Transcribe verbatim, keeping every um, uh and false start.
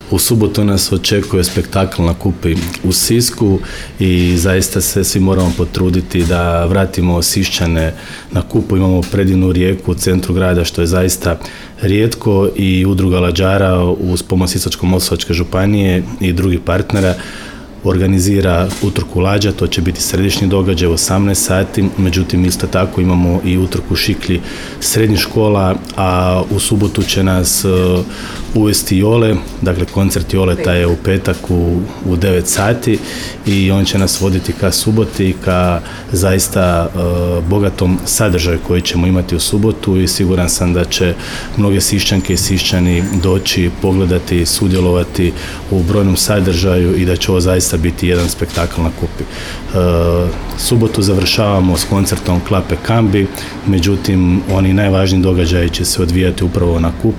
U subotu nas očekuje spektakl na Kupi u Sisku i zaista se svi moramo potruditi da vratimo Siščane na Kupu. Imamo predivnu rijeku u centru grada, što je zaista rijetko, i Udruga lađara uz pomoć Sisačko-moslavačke županije i drugih partnera organizira utrku lađa. To će biti središnji događaj u osamnaest sati, međutim isto tako imamo i utrku šiklji srednjih škola, a u subotu će nas uh, uvesti Jole, dakle koncert Joleta je u petak u, u devet sati i on će nas voditi ka suboti, ka zaista uh, bogatom sadržaju koji ćemo imati u subotu, i siguran sam da će mnoge Siščanke i Siščani doći, pogledati, sudjelovati u brojnom sadržaju i da će ovo zaista biti jedan spektakl na Kupi. Uh, subotu završavamo s koncertom Klape Kambi, međutim oni najvažniji događaji će se odvijati upravo na Kupi.